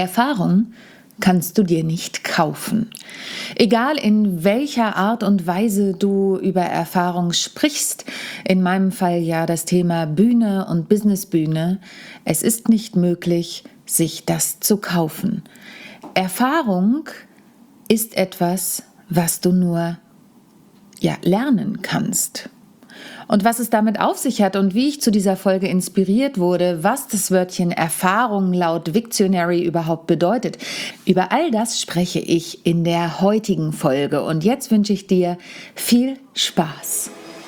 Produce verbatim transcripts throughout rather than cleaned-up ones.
Erfahrung kannst du dir nicht kaufen. Egal in welcher Art und Weise du über Erfahrung sprichst, in meinem Fall ja das Thema Bühne und Businessbühne, es ist nicht möglich, sich das zu kaufen. Erfahrung ist etwas, was du nur ja, lernen kannst. Und was es damit auf sich hat und wie ich zu dieser Folge inspiriert wurde, was das Wörtchen Erfahrung laut Wiktionary überhaupt bedeutet, über all das spreche ich in der heutigen Folge. Und jetzt wünsche ich dir viel Spaß.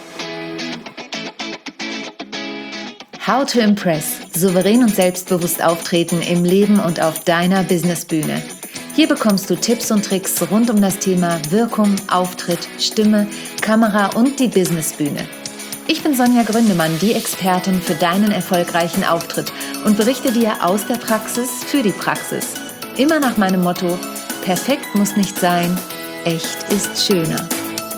How to Impress. Souverän und selbstbewusst auftreten im Leben und auf deiner Businessbühne. Hier bekommst du Tipps und Tricks rund um das Thema Wirkung, Auftritt, Stimme, Kamera und die Businessbühne. Ich bin Sonja Gründemann, die Expertin für deinen erfolgreichen Auftritt und berichte dir aus der Praxis für die Praxis. Immer nach meinem Motto: Perfekt muss nicht sein, echt ist schöner.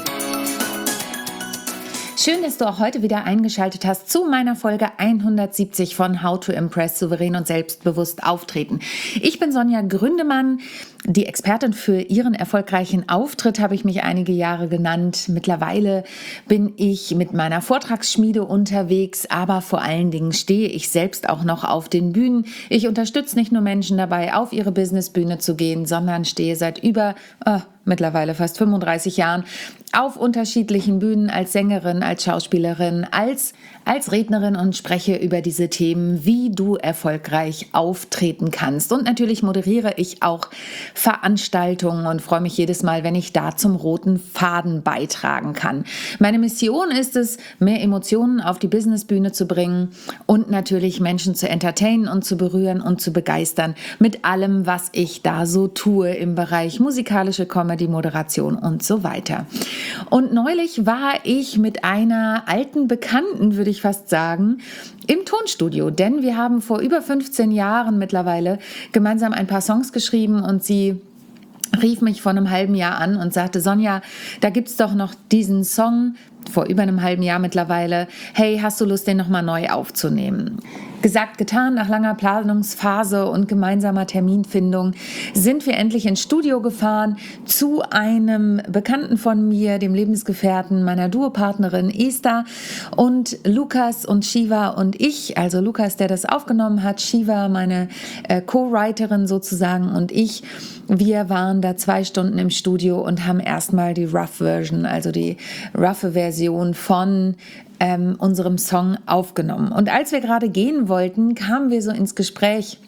Schön, dass du auch heute wieder eingeschaltet hast zu meiner Folge hundertsiebzig von How to Impress, souverän und selbstbewusst auftreten. Ich bin Sonja Gründemann, die Expertin für ihren erfolgreichen Auftritt, habe ich mich einige Jahre genannt. Mittlerweile bin ich mit meiner Vortragsschmiede unterwegs, aber vor allen Dingen stehe ich selbst auch noch auf den Bühnen. Ich unterstütze nicht nur Menschen dabei, auf ihre Businessbühne zu gehen, sondern stehe seit über äh, mittlerweile fast fünfunddreißig Jahren auf unterschiedlichen Bühnen als Sängerin, als Schauspielerin, als, als Rednerin und spreche über diese Themen, wie du erfolgreich auftreten kannst. Und natürlich moderiere ich auch Veranstaltungen und freue mich jedes Mal, wenn ich da zum roten Faden beitragen kann. Meine Mission ist es, mehr Emotionen auf die Businessbühne zu bringen und natürlich Menschen zu entertainen und zu berühren und zu begeistern mit allem, was ich da so tue im Bereich musikalische Comedy, Moderation und so weiter. Und neulich war ich mit einer alten Bekannten, würde ich fast sagen, im Tonstudio, denn wir haben vor über fünfzehn Jahren mittlerweile gemeinsam ein paar Songs geschrieben und sie rief mich vor einem halben Jahr an und sagte: Sonja, da gibt's doch noch diesen Song, vor über einem halben Jahr mittlerweile, hey, hast du Lust, den nochmal neu aufzunehmen? Gesagt, getan, nach langer Planungsphase und gemeinsamer Terminfindung sind wir endlich ins Studio gefahren zu einem Bekannten von mir, dem Lebensgefährten meiner Duopartnerin Esther, und Lukas und Shiva und ich, also Lukas, der das aufgenommen hat, Shiva, meine äh, Co-Writerin sozusagen, und ich, wir waren da zwei Stunden im Studio und haben erstmal die Rough Version, also die roughe Version von ähm, unserem Song aufgenommen. Und als wir gerade gehen wollten, kamen wir so ins Gespräch,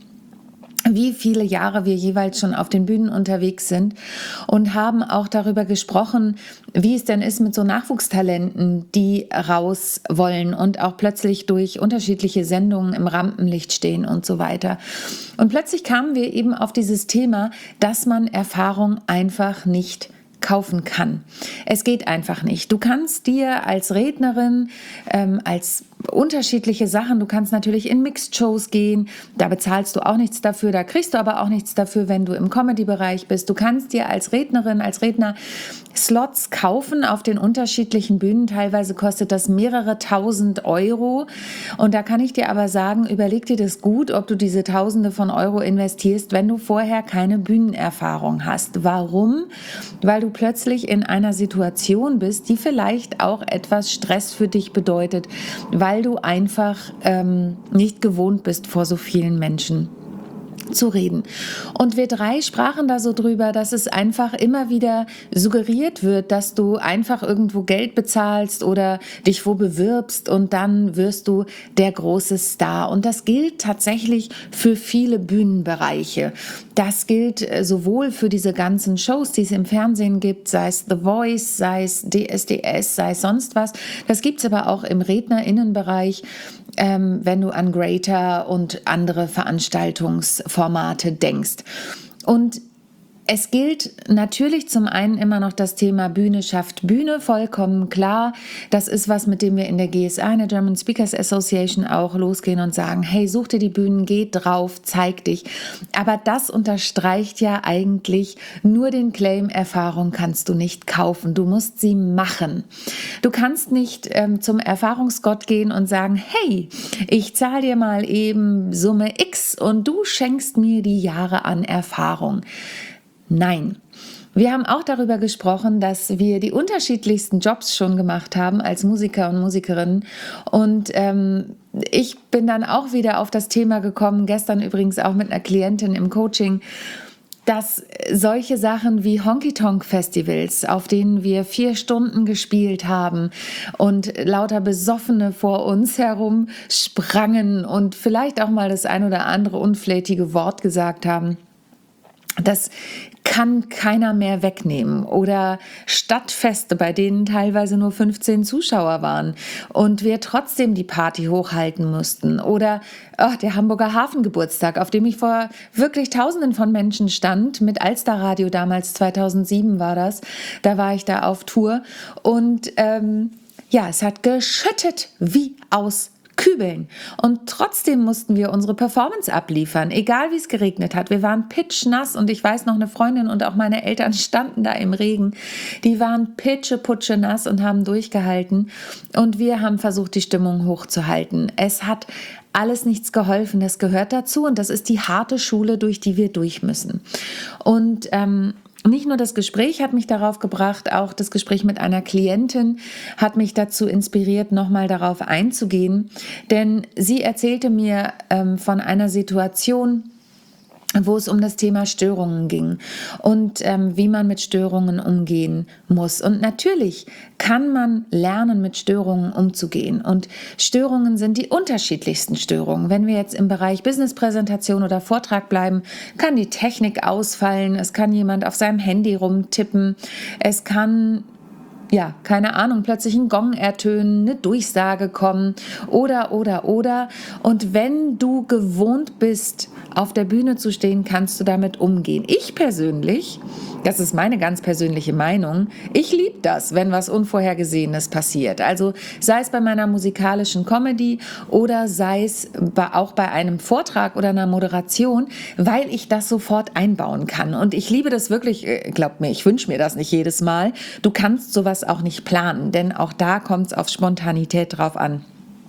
wie viele Jahre wir jeweils schon auf den Bühnen unterwegs sind, und haben auch darüber gesprochen, wie es denn ist mit so Nachwuchstalenten, die raus wollen und auch plötzlich durch unterschiedliche Sendungen im Rampenlicht stehen und so weiter. Und plötzlich kamen wir eben auf dieses Thema, dass man Erfahrung einfach nicht kaufen kann. Es geht einfach nicht. Du kannst dir als Rednerin, ähm, als unterschiedliche Sachen, du kannst natürlich in Mixed-Shows gehen, da bezahlst du auch nichts dafür, da kriegst du aber auch nichts dafür, wenn du im Comedy-Bereich bist. Du kannst dir als Rednerin, als Redner Slots kaufen auf den unterschiedlichen Bühnen, teilweise kostet das mehrere tausend Euro, und da kann ich dir aber sagen, überleg dir das gut, ob du diese Tausende von Euro investierst, wenn du vorher keine Bühnenerfahrung hast. Warum? Weil du plötzlich in einer Situation bist, die vielleicht auch etwas Stress für dich bedeutet, weil du einfach ähm, nicht gewohnt bist, vor so vielen Menschen zu reden. Und wir drei sprachen da so drüber, dass es einfach immer wieder suggeriert wird, dass du einfach irgendwo Geld bezahlst oder dich wo bewirbst und dann wirst du der große Star. Und das gilt tatsächlich für viele Bühnenbereiche. Das gilt sowohl für diese ganzen Shows, die es im Fernsehen gibt, sei es The Voice, sei es D S D S, sei es sonst was. Das gibt es aber auch im RednerInnenbereich, ähm, wenn du an Greater und andere Veranstaltungsformate denkst. Und Es gilt natürlich zum einen immer noch das Thema Bühne schafft Bühne, vollkommen klar. Das ist was, mit dem wir in der G S A, in der German Speakers Association, auch losgehen und sagen, hey, such dir die Bühnen, geh drauf, zeig dich. Aber das unterstreicht ja eigentlich nur den Claim, Erfahrung kannst du nicht kaufen, du musst sie machen. Du kannst nicht ähm, zum Erfahrungsgott gehen und sagen, hey, ich zahle dir mal eben Summe X und du schenkst mir die Jahre an Erfahrung. Nein. Wir haben auch darüber gesprochen, dass wir die unterschiedlichsten Jobs schon gemacht haben als Musiker und Musikerinnen. Und ähm, ich bin dann auch wieder auf das Thema gekommen, gestern übrigens auch mit einer Klientin im Coaching, dass solche Sachen wie Honky-Tonk-Festivals, auf denen wir vier Stunden gespielt haben und lauter Besoffene vor uns herum sprangen und vielleicht auch mal das ein oder andere unflätige Wort gesagt haben, das kann keiner mehr wegnehmen. Oder Stadtfeste, bei denen teilweise nur fünfzehn Zuschauer waren und wir trotzdem die Party hochhalten mussten. Oder oh, der Hamburger Hafengeburtstag, auf dem ich vor wirklich Tausenden von Menschen stand, mit Alster-Radio damals, zweitausendsieben war das. Da war ich da auf Tour und ähm, ja, es hat geschüttet wie aus Kübeln. Und trotzdem mussten wir unsere Performance abliefern, egal wie es geregnet hat. Wir waren pitschnass und ich weiß noch, eine Freundin und auch meine Eltern standen da im Regen. Die waren pitscheputsche nass und haben durchgehalten. Und wir haben versucht, die Stimmung hochzuhalten. Es hat alles nichts geholfen. Das gehört dazu und das ist die harte Schule, durch die wir durch müssen. Und ähm, nicht nur das Gespräch hat mich darauf gebracht, auch das Gespräch mit einer Klientin hat mich dazu inspiriert, nochmal darauf einzugehen. Denn sie erzählte mir ähm, von einer Situation, wo es um das Thema Störungen ging und ähm, wie man mit Störungen umgehen muss. Und natürlich kann man lernen, mit Störungen umzugehen. Und Störungen sind die unterschiedlichsten Störungen. Wenn wir jetzt im Bereich Businesspräsentation oder Vortrag bleiben, kann die Technik ausfallen, es kann jemand auf seinem Handy rumtippen, es kann... ja, keine Ahnung, plötzlich ein Gong ertönen, eine Durchsage kommen oder, oder, oder. Und wenn du gewohnt bist, auf der Bühne zu stehen, kannst du damit umgehen. Ich persönlich, das ist meine ganz persönliche Meinung, ich liebe das, wenn was Unvorhergesehenes passiert. Also sei es bei meiner musikalischen Comedy oder sei es auch bei einem Vortrag oder einer Moderation, weil ich das sofort einbauen kann. Und ich liebe das wirklich, glaub mir, ich wünsche mir das nicht jedes Mal. Du kannst sowas auch nicht planen, denn auch da kommt es auf Spontanität drauf an.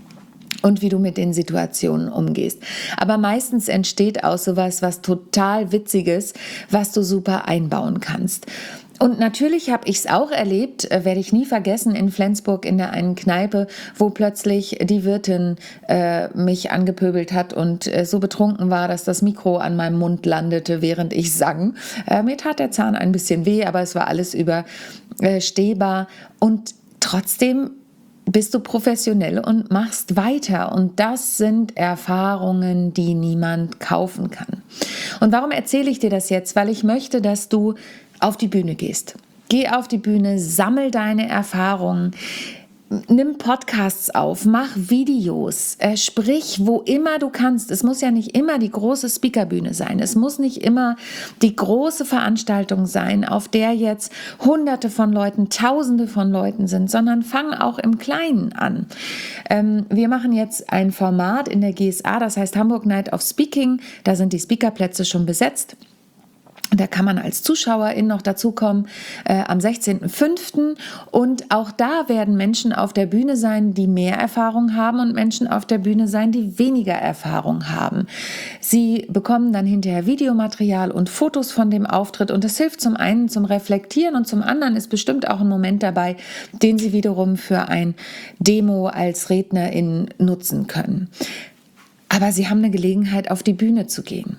Und wie du mit den Situationen umgehst. Aber meistens entsteht aus sowas was total Witziges, was du super einbauen kannst. Und natürlich habe ich es auch erlebt, äh, werde ich nie vergessen, in Flensburg in der einen Kneipe, wo plötzlich die Wirtin äh, mich angepöbelt hat und äh, so betrunken war, dass das Mikro an meinem Mund landete, während ich sang. Äh, mir tat der Zahn ein bisschen weh, aber es war alles überstehbar. Und trotzdem bist du professionell und machst weiter. Und das sind Erfahrungen, die niemand kaufen kann. Und warum erzähle ich dir das jetzt? Weil ich möchte, dass du auf die Bühne gehst. Geh auf die Bühne, sammel deine Erfahrungen, nimm Podcasts auf, mach Videos, äh, sprich, wo immer du kannst. Es muss ja nicht immer die große Speakerbühne sein. Es muss nicht immer die große Veranstaltung sein, auf der jetzt Hunderte von Leuten, Tausende von Leuten sind, sondern fang auch im Kleinen an. Ähm, wir machen jetzt ein Format in der G S A, das heißt Hamburg Night of Speaking. Da sind die Speakerplätze schon besetzt. Da kann man als Zuschauerin noch dazukommen äh, am sechzehnten fünften Und auch da werden Menschen auf der Bühne sein, die mehr Erfahrung haben und Menschen auf der Bühne sein, die weniger Erfahrung haben. Sie bekommen dann hinterher Videomaterial und Fotos von dem Auftritt und das hilft zum einen zum Reflektieren und zum anderen ist bestimmt auch ein Moment dabei, den Sie wiederum für ein Demo als Rednerin nutzen können. Aber Sie haben eine Gelegenheit, auf die Bühne zu gehen.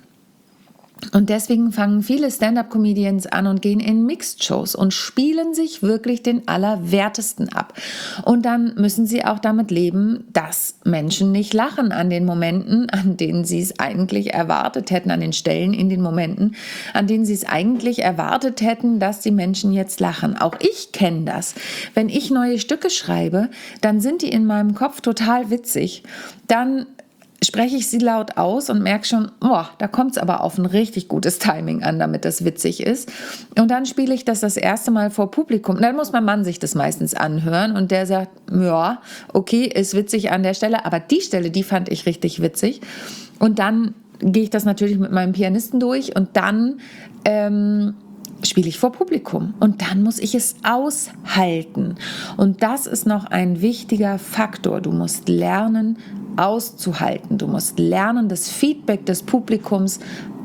Und deswegen fangen viele Stand-up-Comedians an und gehen in Mixed-Shows und spielen sich wirklich den Allerwertesten ab. Und dann müssen sie auch damit leben, dass Menschen nicht lachen an den Momenten, an denen sie es eigentlich erwartet hätten, an den Stellen in den Momenten, an denen sie es eigentlich erwartet hätten, dass die Menschen jetzt lachen. Auch ich kenne das. Wenn ich neue Stücke schreibe, dann sind die in meinem Kopf total witzig. Dann spreche ich sie laut aus und merke schon, oh, da kommt es aber auf ein richtig gutes Timing an, damit das witzig ist. Und dann spiele ich das das erste Mal vor Publikum. Dann muss mein Mann sich das meistens anhören und der sagt, ja, okay, ist witzig an der Stelle, aber die Stelle, die fand ich richtig witzig. Und dann gehe ich das natürlich mit meinem Pianisten durch und dann ähm, spiele ich vor Publikum und dann muss ich es aushalten. Und das ist noch ein wichtiger Faktor. Du musst lernen, auszuhalten. Du musst lernen, das Feedback des Publikums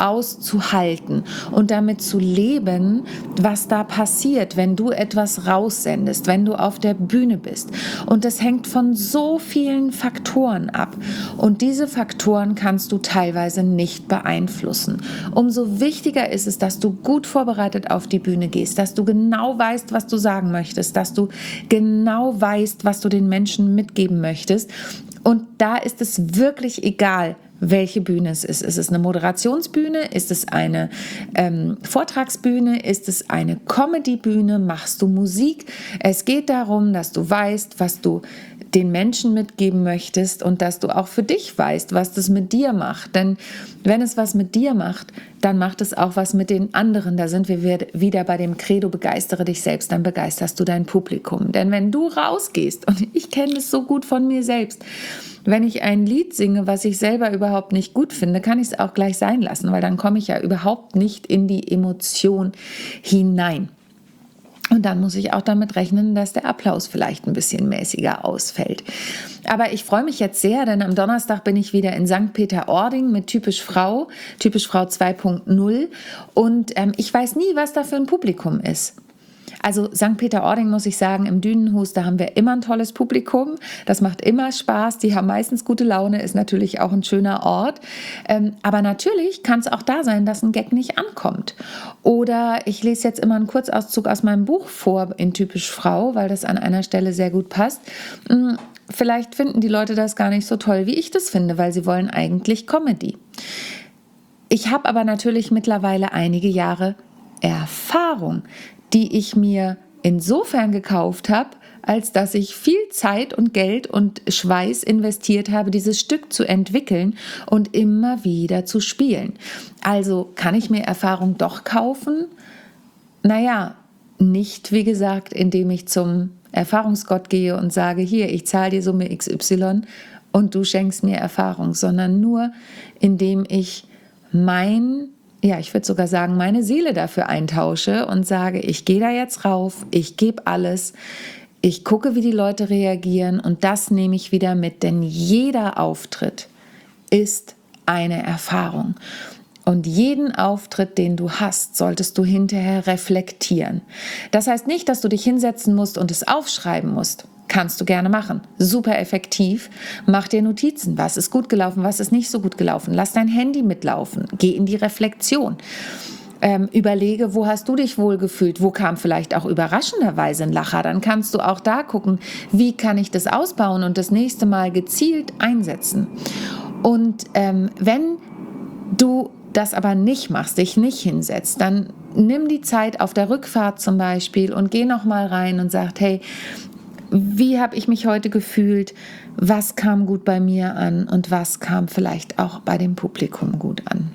auszuhalten und damit zu leben, was da passiert, wenn du etwas raussendest, wenn du auf der Bühne bist. Und das hängt von so vielen Faktoren ab. Und diese Faktoren kannst du teilweise nicht beeinflussen. Umso wichtiger ist es, dass du gut vorbereitet auf die Bühne gehst, dass du genau weißt, was du sagen möchtest, dass du genau weißt, was du den Menschen mitgeben möchtest. Und da ist es wirklich egal, welche Bühne es ist. Ist es eine Moderationsbühne? Ist es eine ähm, Vortragsbühne? Ist es eine Comedybühne? Machst du Musik? Es geht darum, dass du weißt, was du den Menschen mitgeben möchtest und dass du auch für dich weißt, was das mit dir macht. Denn wenn es was mit dir macht, dann macht es auch was mit den anderen. Da sind wir wieder bei dem Credo, begeistere dich selbst, dann begeisterst du dein Publikum. Denn wenn du rausgehst, und ich kenne es so gut von mir selbst, wenn ich ein Lied singe, was ich selber überhaupt nicht gut finde, kann ich es auch gleich sein lassen, weil dann komme ich ja überhaupt nicht in die Emotion hinein. Und dann muss ich auch damit rechnen, dass der Applaus vielleicht ein bisschen mäßiger ausfällt. Aber ich freue mich jetzt sehr, denn am Donnerstag bin ich wieder in Sankt Peter-Ording mit Typisch Frau, Typisch Frau zwei Punkt null. Und ähm, ich weiß nie, was da für ein Publikum ist. Also Sankt Peter-Ording, muss ich sagen, im Dünenhus, da haben wir immer ein tolles Publikum. Das macht immer Spaß. Die haben meistens gute Laune, ist natürlich auch ein schöner Ort. Ähm, aber natürlich kann es auch da sein, dass ein Gag nicht ankommt. Oder ich lese jetzt immer einen Kurzauszug aus meinem Buch vor in Typisch Frau, weil das an einer Stelle sehr gut passt. Vielleicht finden die Leute das gar nicht so toll, wie ich das finde, weil sie wollen eigentlich Comedy. Ich habe aber natürlich mittlerweile einige Jahre Erfahrung, die ich mir insofern gekauft habe, als dass ich viel Zeit und Geld und Schweiß investiert habe, dieses Stück zu entwickeln und immer wieder zu spielen. Also kann ich mir Erfahrung doch kaufen? Naja, nicht, wie gesagt, indem ich zum Erfahrungsgott gehe und sage, hier, ich zahle dir Summe X Y und du schenkst mir Erfahrung, sondern nur, indem ich mein ja, ich würde sogar sagen, meine Seele dafür eintausche und sage, ich gehe da jetzt rauf, ich gebe alles, ich gucke, wie die Leute reagieren und das nehme ich wieder mit, denn jeder Auftritt ist eine Erfahrung. Und jeden Auftritt, den du hast, solltest du hinterher reflektieren. Das heißt nicht, dass du dich hinsetzen musst und es aufschreiben musst. Kannst du gerne machen. Super effektiv. Mach dir Notizen. Was ist gut gelaufen, was ist nicht so gut gelaufen. Lass dein Handy mitlaufen. Geh in die Reflexion. Ähm, überlege, wo hast du dich wohlgefühlt? Wo kam vielleicht auch überraschenderweise ein Lacher? Dann kannst du auch da gucken, wie kann ich das ausbauen und das nächste Mal gezielt einsetzen. Und ähm, wenn du das aber nicht machst, dich nicht hinsetzt, dann nimm die Zeit auf der Rückfahrt zum Beispiel und geh nochmal rein und sag, hey, wie habe ich mich heute gefühlt? Was kam gut bei mir an und was kam vielleicht auch bei dem Publikum gut an?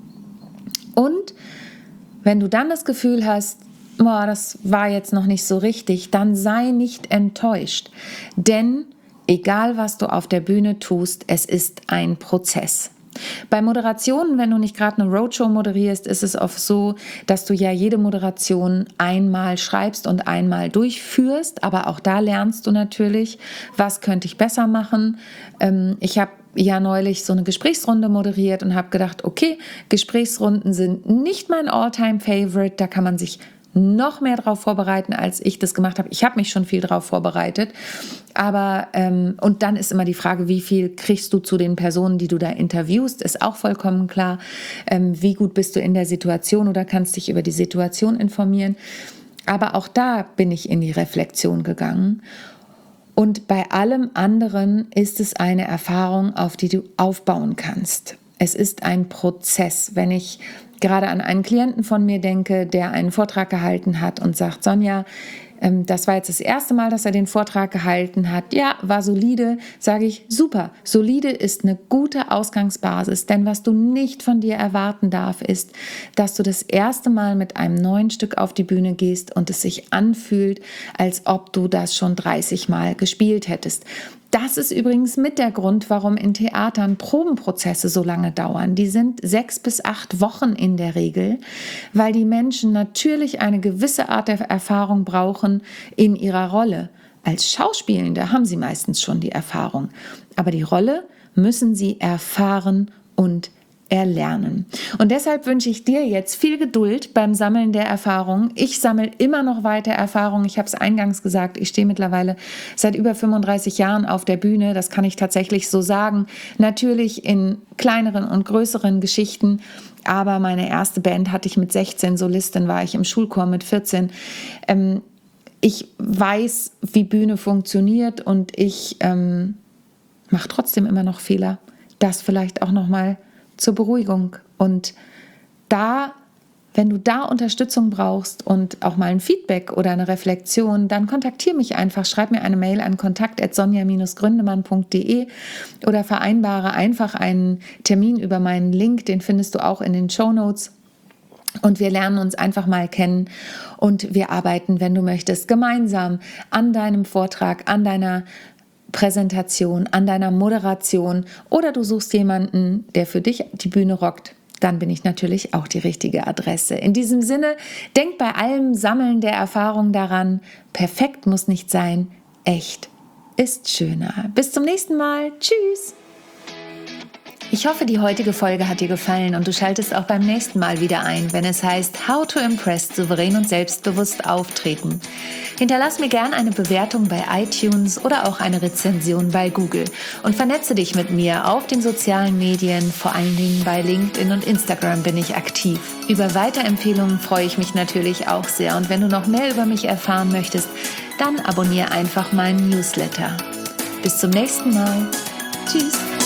Und wenn du dann das Gefühl hast, boah, das war jetzt noch nicht so richtig, dann sei nicht enttäuscht. Denn egal, was du auf der Bühne tust, es ist ein Prozess. Bei Moderationen, wenn du nicht gerade eine Roadshow moderierst, ist es oft so, dass du ja jede Moderation einmal schreibst und einmal durchführst, aber auch da lernst du natürlich, was könnte ich besser machen. Ich habe ja neulich so eine Gesprächsrunde moderiert und habe gedacht, okay, Gesprächsrunden sind nicht mein All-Time-Favorite, da kann man sich noch mehr darauf vorbereiten, als ich das gemacht habe. Ich habe mich schon viel darauf vorbereitet, aber ähm, und dann ist immer die Frage, wie viel kriegst du zu den Personen, die du da interviewst, ist auch vollkommen klar. Ähm, wie gut bist du in der Situation oder kannst dich über die Situation informieren. Aber auch da bin ich in die Reflexion gegangen. Und bei allem anderen ist es eine Erfahrung, auf die du aufbauen kannst. Es ist ein Prozess. Wenn ich gerade an einen Klienten von mir denke, der einen Vortrag gehalten hat und sagt, Sonja, ähm, das war jetzt das erste Mal, dass er den Vortrag gehalten hat. Ja, war solide, sage ich, super. Solide ist eine gute Ausgangsbasis, denn was du nicht von dir erwarten darf, ist, dass du das erste Mal mit einem neuen Stück auf die Bühne gehst und es sich anfühlt, als ob du das schon dreißig Mal gespielt hättest. Das ist übrigens mit der Grund, warum in Theatern Probenprozesse so lange dauern. Die sind sechs bis acht Wochen in der Regel, weil die Menschen natürlich eine gewisse Art der Erfahrung brauchen in ihrer Rolle. Als Schauspielende haben sie meistens schon die Erfahrung, aber die Rolle müssen sie erfahren und erlernen. Und deshalb wünsche ich dir jetzt viel Geduld beim Sammeln der Erfahrung. Ich sammle immer noch weiter Erfahrung. Ich habe es eingangs gesagt, ich stehe mittlerweile seit über fünfunddreißig Jahren auf der Bühne. Das kann ich tatsächlich so sagen. Natürlich in kleineren und größeren Geschichten. Aber meine erste Band hatte ich mit sechzehn Solisten, war ich im Schulchor mit vierzehn. Ähm, ich weiß, wie Bühne funktioniert und ich ähm, mache trotzdem immer noch Fehler. Das vielleicht auch noch mal zur Beruhigung. Und da, wenn du da Unterstützung brauchst und auch mal ein Feedback oder eine Reflexion, dann kontaktiere mich einfach, schreib mir eine Mail an kontakt at sonja Bindestrich gründemann punkt de oder vereinbare einfach einen Termin über meinen Link, den findest du auch in den Shownotes. Und wir lernen uns einfach mal kennen und wir arbeiten, wenn du möchtest, gemeinsam an deinem Vortrag, an deiner Präsentation, an deiner Moderation oder du suchst jemanden, der für dich die Bühne rockt, dann bin ich natürlich auch die richtige Adresse. In diesem Sinne, denk bei allem Sammeln der Erfahrung daran, perfekt muss nicht sein, echt ist schöner. Bis zum nächsten Mal. Tschüss. Ich hoffe, die heutige Folge hat dir gefallen und du schaltest auch beim nächsten Mal wieder ein, wenn es heißt How to Impress souverän und selbstbewusst auftreten. Hinterlass mir gern eine Bewertung bei iTunes oder auch eine Rezension bei Google und vernetze dich mit mir auf den sozialen Medien, vor allen Dingen bei LinkedIn und Instagram bin ich aktiv. Über Weiterempfehlungen freue ich mich natürlich auch sehr und wenn du noch mehr über mich erfahren möchtest, dann abonniere einfach meinen Newsletter. Bis zum nächsten Mal. Tschüss.